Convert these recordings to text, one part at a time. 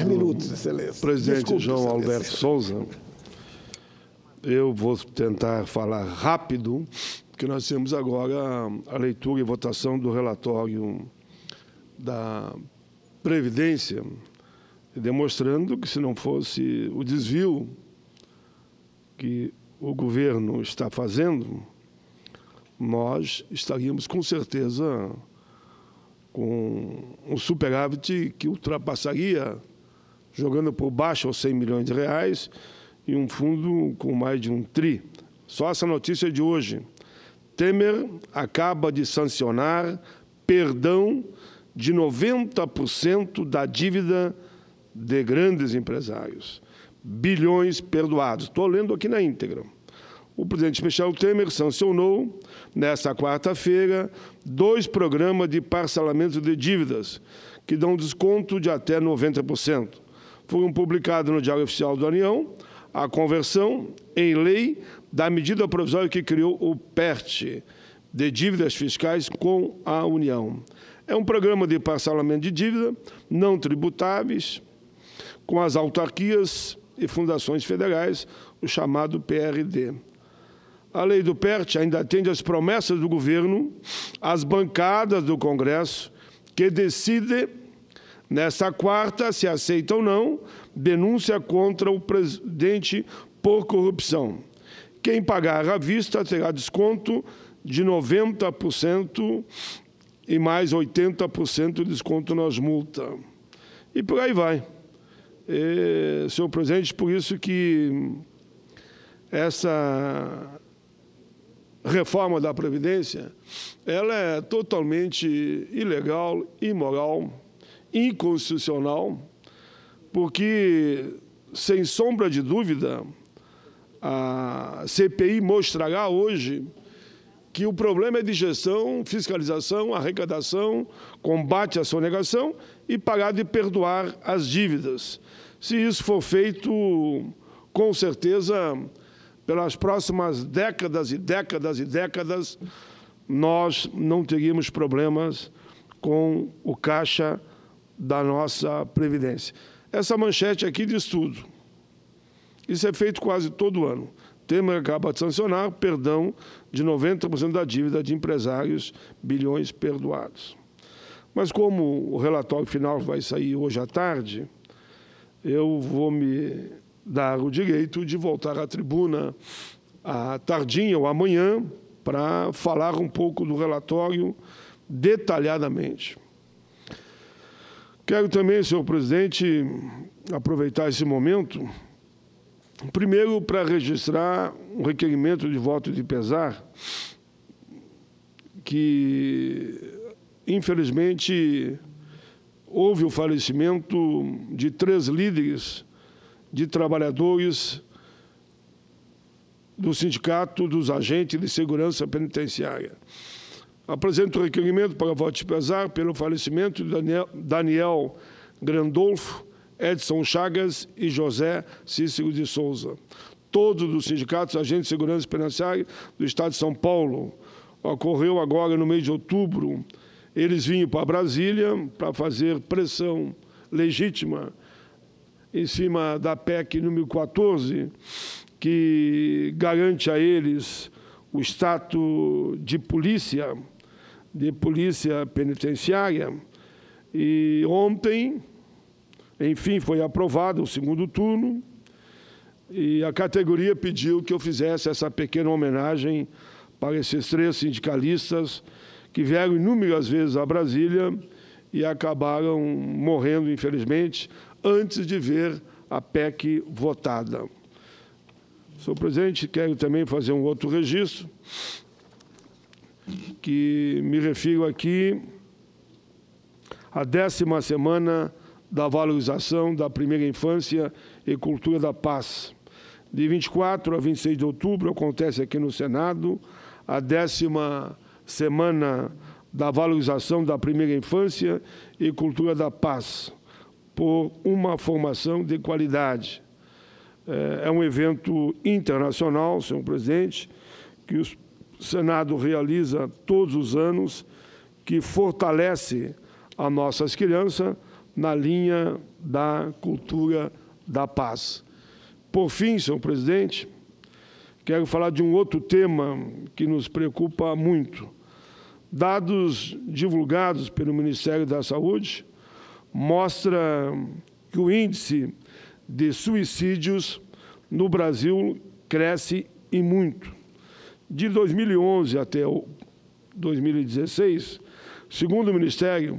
minutos, Excelência. Presidente Desculpe, João Excelência. Alberto Souza, eu vou tentar falar rápido, porque nós temos agora a leitura e votação do relatório da Previdência, demonstrando que, se não fosse o desvio que o governo está fazendo, nós estaríamos, com certeza, com um superávit que ultrapassaria, jogando por baixo, aos 100 milhões de reais, e um fundo com mais de 1 tri. Só essa notícia de hoje. Temer acaba de sancionar perdão de 90% da dívida de grandes empresários. Bilhões perdoados. Estou lendo aqui na íntegra. O presidente Michel Temer sancionou, nesta quarta-feira, 2 programas de parcelamento de dívidas, que dão desconto de até 90%. Foram publicados no Diário Oficial da União a conversão em lei da medida provisória que criou o PERT, de dívidas fiscais com a União. É um programa de parcelamento de dívida não tributáveis com as autarquias e fundações federais, o chamado PRD. A lei do PERT ainda atende às promessas do governo, às bancadas do Congresso, que decide, nesta quarta, se aceita ou não, denúncia contra o presidente por corrupção. Quem pagar à vista terá desconto de 90% e mais 80% de desconto nas multas. E por aí vai. Senhor presidente, por isso que essa reforma da Previdência, ela é totalmente ilegal, imoral, inconstitucional, porque, sem sombra de dúvida, a CPI mostrará hoje que o problema é de gestão, fiscalização, arrecadação, combate à sonegação e parar de perdoar as dívidas. Se isso for feito, com certeza, pelas próximas décadas e décadas e décadas, nós não teríamos problemas com o caixa da nossa Previdência. Essa manchete aqui diz tudo. Isso é feito quase todo ano. Temer acaba de sancionar perdão de 90% da dívida de empresários, bilhões perdoados. Mas como o relatório final vai sair hoje à tarde, eu vou me dar o direito de voltar à tribuna à tardinha ou amanhã para falar um pouco do relatório detalhadamente. Quero também, senhor presidente, aproveitar esse momento, primeiro para registrar um requerimento de voto de pesar que, infelizmente, houve o falecimento de 3 líderes de trabalhadores do Sindicato dos Agentes de Segurança Penitenciária. Apresento o requerimento para voto de pesar pelo falecimento de Daniel Grandolfo, Edson Chagas e José Cícero de Souza, todos dos sindicatos agentes de segurança penitenciária do Estado de São Paulo. Ocorreu agora no mês de outubro. Eles vinham para Brasília para fazer pressão legítima em cima da PEC número 14, que garante a eles o status de polícia penitenciária. E ontem, enfim, foi aprovado o segundo turno e a categoria pediu que eu fizesse essa pequena homenagem para esses 3 sindicalistas que vieram inúmeras vezes a Brasília e acabaram morrendo, infelizmente, antes de ver a PEC votada. Senhor presidente, quero também fazer um outro registro, que me refiro aqui à 10ª semana da valorização da primeira infância e cultura da paz. De 24 a 26 de outubro acontece aqui no Senado a 10ª semana da valorização da primeira infância e cultura da paz, por uma formação de qualidade. É um evento internacional, senhor presidente, que o Senado realiza todos os anos, que fortalece as nossas crianças na linha da cultura da paz. Por fim, senhor presidente, quero falar de um outro tema que nos preocupa muito. Dados divulgados pelo Ministério da Saúde mostram que o índice de suicídios no Brasil cresce e muito. De 2011 até 2016, segundo o Ministério,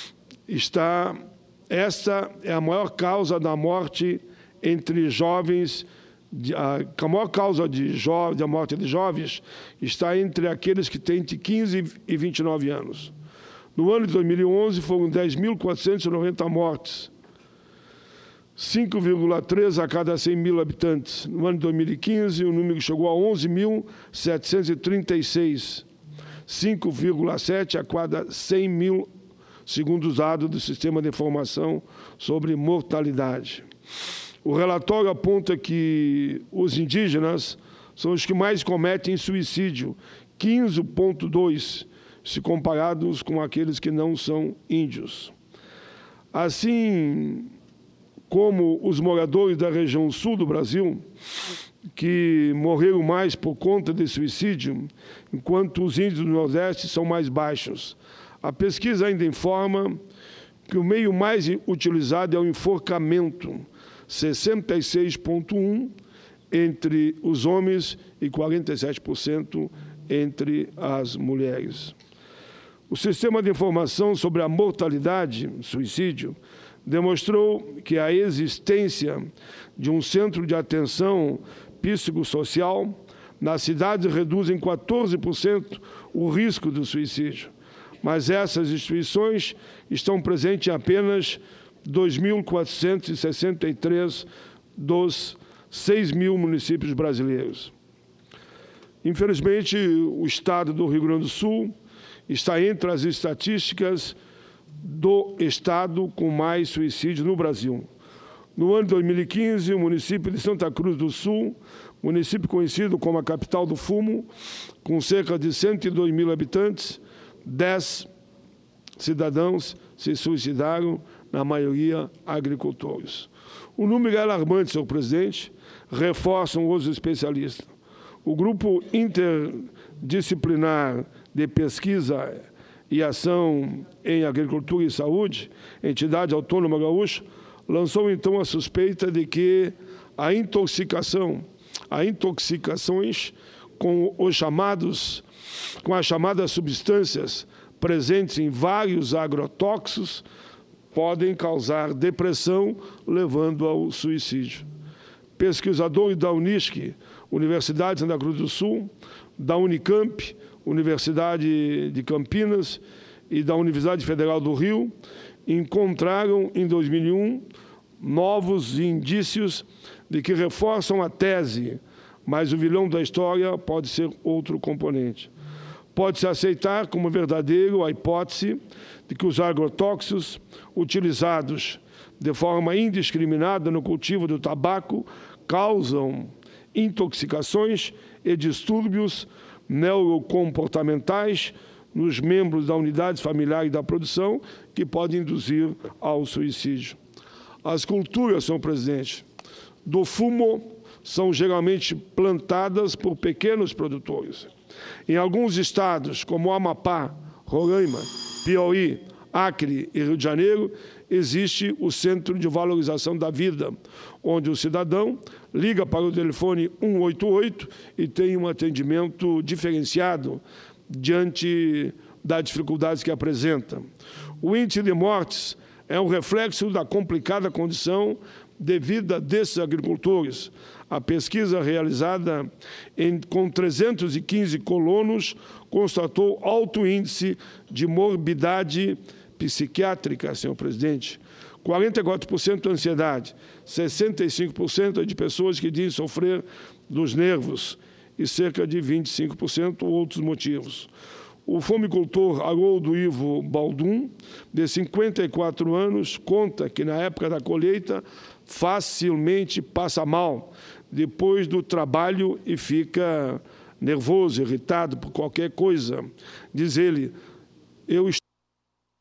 esta é a maior causa da morte entre jovens, a maior causa da morte de jovens está entre aqueles que têm entre 15 e 29 anos. No ano de 2011, foram 10.490 mortes, 5,3 a cada 100 mil habitantes. No ano de 2015, o número chegou a 11.736, 5,7 a cada 100 mil, segundo os dados do Sistema de Informação sobre Mortalidade. O relatório aponta que os indígenas são os que mais cometem suicídio, 15,2, se comparados com aqueles que não são índios. Assim como os moradores da região sul do Brasil, que morreram mais por conta de suicídio, enquanto os índios do Nordeste são mais baixos. A pesquisa ainda informa que o meio mais utilizado é o enforcamento, 66,1% entre os homens e 47% entre as mulheres. O Sistema de Informação sobre a Mortalidade, suicídio, demonstrou que a existência de um centro de atenção psicossocial nas cidades reduz em 14% o risco do suicídio, mas essas instituições estão presentes em apenas 2.463 dos 6.000 municípios brasileiros. Infelizmente, o estado do Rio Grande do Sul está entre as estatísticas do estado com mais suicídios no Brasil. No ano de 2015, o município de Santa Cruz do Sul, município conhecido como a capital do fumo, com cerca de 102 mil habitantes, 10 cidadãos se suicidaram, na maioria agricultores. O número é alarmante, senhor presidente, reforçam os especialistas. O grupo interdisciplinar de pesquisa e ação em agricultura e saúde, entidade autônoma gaúcha, lançou então a suspeita de que intoxicações com as chamadas substâncias presentes em vários agrotóxicos podem causar depressão, levando ao suicídio. Pesquisadores da Unisc, Universidade de Santa Cruz do Sul, da Unicamp, Universidade de Campinas e da Universidade Federal do Rio, encontraram em 2001 novos indícios de que reforçam a tese, mas o vilão da história pode ser outro componente. Pode-se aceitar como verdadeiro a hipótese de que os agrotóxicos utilizados de forma indiscriminada no cultivo do tabaco causam intoxicações e distúrbios neurocomportamentais nos membros da unidade familiar e da produção que podem induzir ao suicídio. As culturas, senhor presidente, do fumo são geralmente plantadas por pequenos produtores. Em alguns estados, como Amapá, Roraima, Piauí, Acre e Rio de Janeiro, existe o Centro de Valorização da Vida, onde o cidadão liga para o telefone 188 e tem um atendimento diferenciado diante das dificuldades que apresenta. O índice de mortes é um reflexo da complicada condição de vida desses agricultores. A pesquisa realizada com 315 colonos constatou alto índice de morbidade psiquiátrica, senhor presidente, 44% ansiedade, 65% de pessoas que dizem sofrer dos nervos e cerca de 25% outros motivos. O fumicultor Haroldo Ivo Baldum, de 54 anos, conta que na época da colheita facilmente passa mal depois do trabalho e fica nervoso, irritado por qualquer coisa. Diz ele, eu estou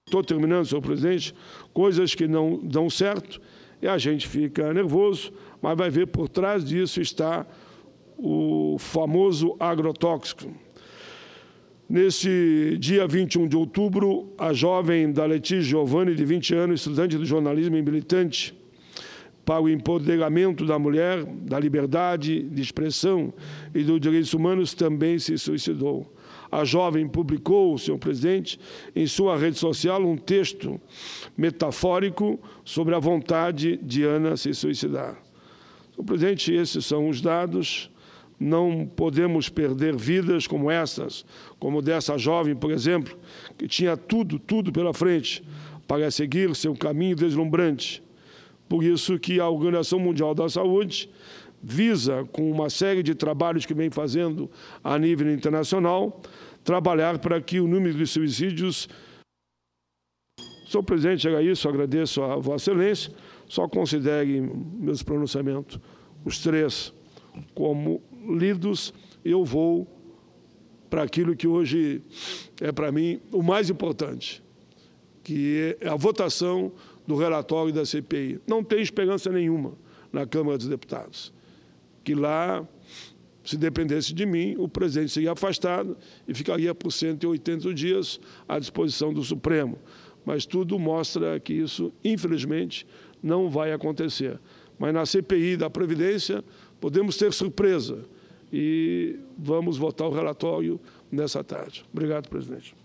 Estou terminando, senhor presidente, coisas que não dão certo e a gente fica nervoso, mas vai ver por trás disso está o famoso agrotóxico. Nesse dia 21 de outubro, a jovem da Letícia Giovanni, de 20 anos, estudante de jornalismo e militante para o empoderamento da mulher, da liberdade de expressão e dos direitos humanos, também se suicidou. A jovem publicou, senhor presidente, em sua rede social um texto metafórico sobre a vontade de Ana se suicidar. Senhor presidente, esses são os dados. Não podemos perder vidas como essas, como dessa jovem, por exemplo, que tinha tudo pela frente para seguir seu caminho deslumbrante. Por isso que a Organização Mundial da Saúde visa, com uma série de trabalhos que vem fazendo a nível internacional, trabalhar para que o número de suicídios... Senhor presidente, era isso, agradeço a Vossa Excelência, só considere meus pronunciamentos, os três, como lidos. Eu vou para aquilo que hoje é, para mim, o mais importante, que é a votação do relatório da CPI. Não tem esperança nenhuma na Câmara dos Deputados, que lá, se dependesse de mim, o presidente seria afastado e ficaria por 180 dias à disposição do Supremo. Mas tudo mostra que isso, infelizmente, não vai acontecer. Mas na CPI da Previdência podemos ter surpresa e vamos votar o relatório nessa tarde. Obrigado, presidente.